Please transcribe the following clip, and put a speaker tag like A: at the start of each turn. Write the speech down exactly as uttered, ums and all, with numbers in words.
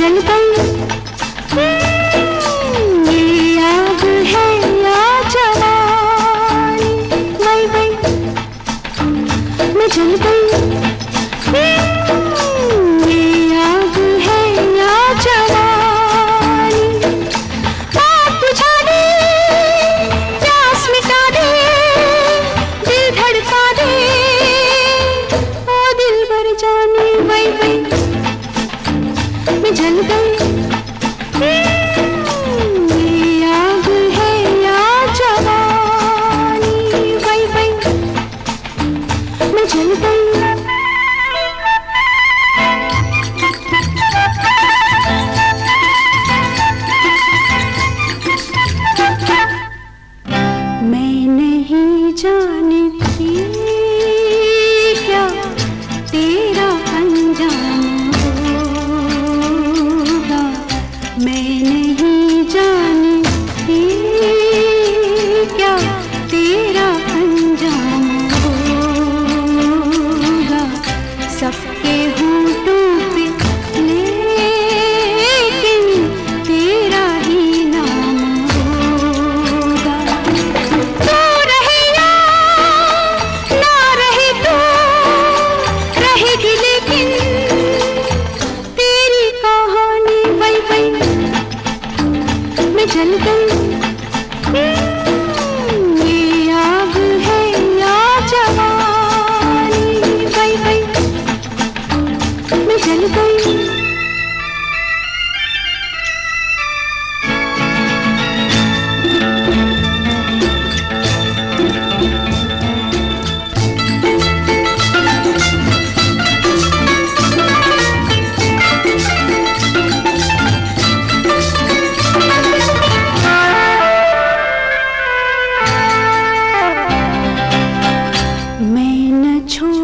A: जल गई। ये आग है या जवानी, वही वही मैं जल गई। ये आग है या जवानी, आग बुझा दे, प्यास मिटा दे, दिल धड़का दे, ओ दिल भर जाने, वही वही मैं जल गई। ये आग है या जवानी, वही वही मैं जल गई। मैं नहीं जानती क्या तेरा अंजाम होगा, मैं नहीं जानती क्या तेरा अंजाम होगा। सबके होठों पे लेकिन तेरा ही नाम होगा। तू रहे या ना रहे, तू रहेगी लेकिन तेरी कहानी, वही वही मैं जल गई। ये आग है या जवानी, वही वही मैं जल गई। मैं न छोड़